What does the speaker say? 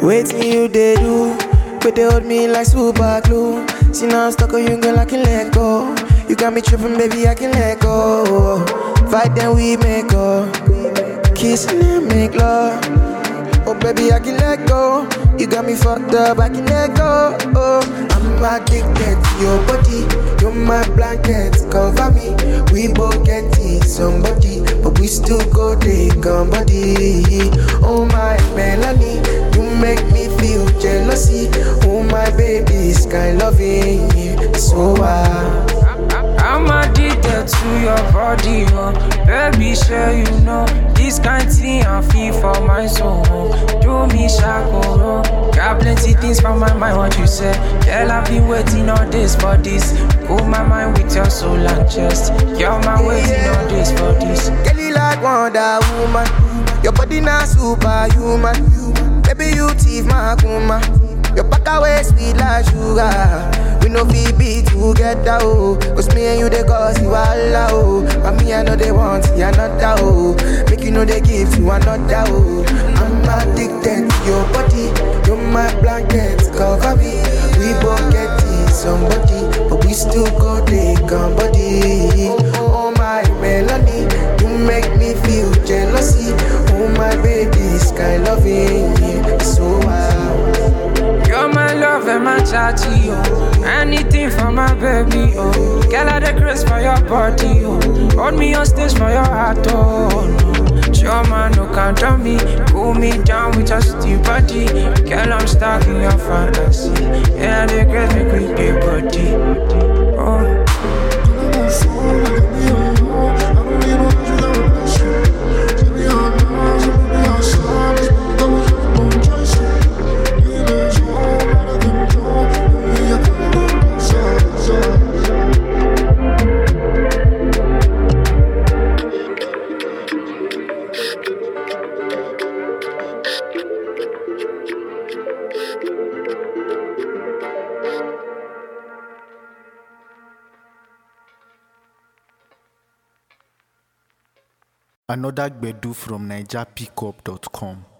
Waiting you they do, but they hold me like super glue. See now I'm stuck on you, girl, I can let go. You got me tripping, baby, I can let go. Fight then we make up, kissing and make love. Oh baby, I can let go. You got me fucked up, I can let go. I'm addicted to your body. You're my blanket, cover me. We both get it, somebody, but we still go take somebody. Oh my Melanie, you make me feel jealousy. Oh my baby, sky loving you. So I'm addicted to your body, oh. Baby, sure you know this kind thing I feel for my soul. Do me shako, got plenty things from my mind, what you say. Girl, I've been waiting all days for this. Cool my mind with your soul and chest. You're my waiting all days for this. Girl, you like Wonder Woman. Your body not superhuman. Baby, you thief my kuma. Your back away sweet like sugar. We no be together, oh. Cause me and you, they cause you all, oh. And me, I know they want you another, oh. Make you know they give you another, oh. I'm addicted to your body. You're my blanket, cover me. We both get it, somebody, but we still go take somebody. Oh my Melanie, you make me feel jealousy. Oh my baby, sky loving you. So you're my love and my chatty, oh. Anything for my baby, oh. Girl, I the grace for your body, oh. Hold me on stage for your heart, oh. No. Sure man, no count on me. Cool me down with your steam body. Girl, I'm stuck in your fantasy. Yeah, the grace make me pay body, oh. Another Gbedu from NigerPickup.com.